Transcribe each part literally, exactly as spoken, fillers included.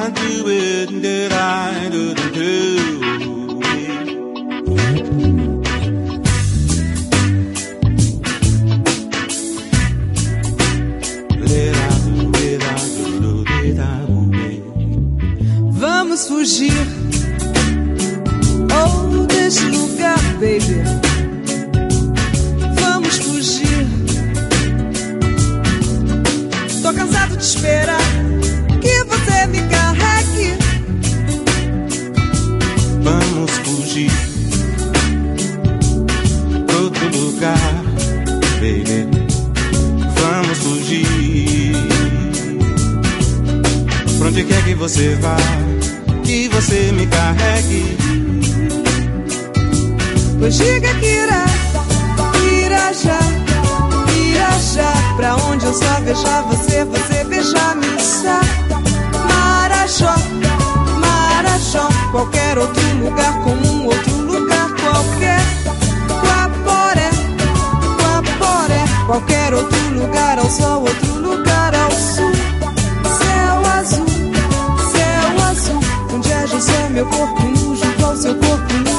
do it, did I do do do? Vamos fugir, oh, desse lugar, baby. Vamos fugir. Tô cansado de esperar que você me carregue. Vamos fugir pra outro lugar, baby. Vamos fugir. Pra onde quer que você vá, que você me carregue. Pois diga que irá, irá já, irá já. Pra onde eu só beijar você, você beijar-me. Marajó, Marajó, qualquer outro lugar, comum, outro lugar qualquer. Guaporé, Guaporé, qualquer outro lugar ao sol, outro lugar ao sul. Céu azul, céu azul, onde é José, meu corpo nu, junto ao seu corpo nu.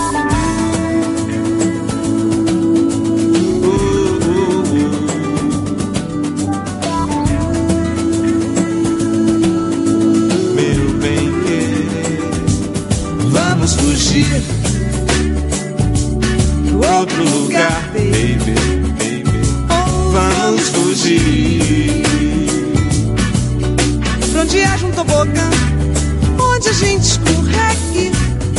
Fugir pro outro lugar, baby, baby. Vamos fugir pra onde haja um tobogã, onde a gente escorregue.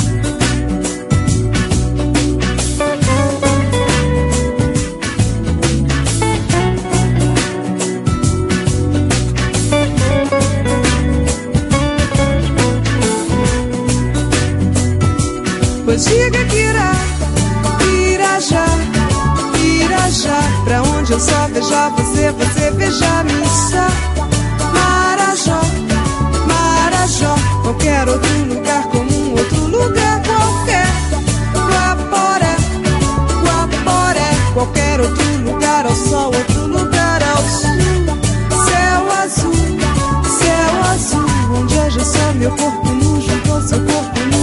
Pois diga que irá, irá já, irá já. Pra onde eu só beijar você, você beijar-me. Marajó, Marajó, qualquer outro lugar, comum, outro lugar qualquer. Guaporé, Guaporé, qualquer outro lugar ao sol, outro lugar ao sul. Céu azul, céu azul, onde é só meu corpo nu, junto ao seu corpo nu.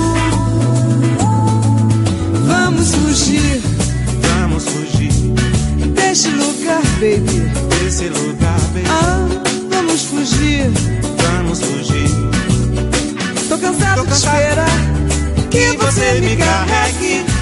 Vamos fugir, vamos fugir deste lugar, baby. Desse lugar, baby. Ah, vamos fugir, vamos fugir. Tô cansado, Tô cansado de esperar que, que você me carregue.